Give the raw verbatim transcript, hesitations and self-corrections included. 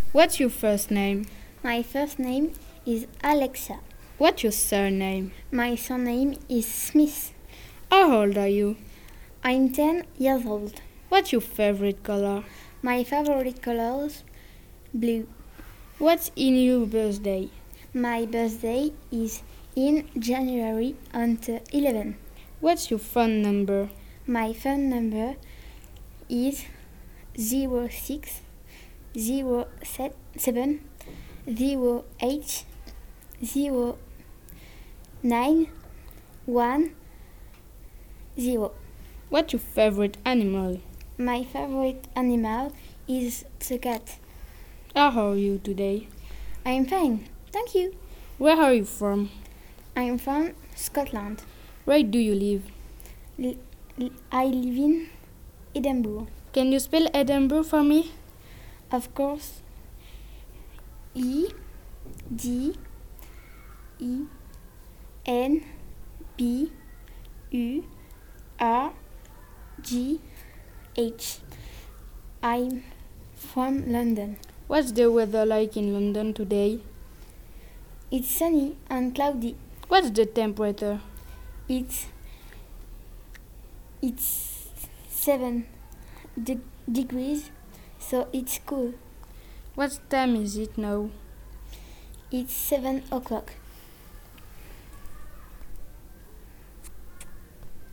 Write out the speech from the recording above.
What's your first name? My first name is Alexa. What's your surname? My surname is Smith. How old are you? I'm ten years old. What's your favorite color? My favorite colors, blue. What's in your birthday? My birthday is in January on the eleventh. What's your phone number? My phone number is zero six zero seven zero eight zero nine one zero. What's your favorite animal? My favorite animal is the cat. How are you today? I'm fine, thank you. Where are you from? I'm from Scotland. Where do you live? L- l- I live in Edinburgh. Can you spell Edinburgh for me? Of course. E D E N B U R G H. I'm from London. What's the weather like in London today? It's sunny and cloudy. What's the temperature? It's it's seven de- degrees, so it's cool. What time is it now? It's seven o'clock.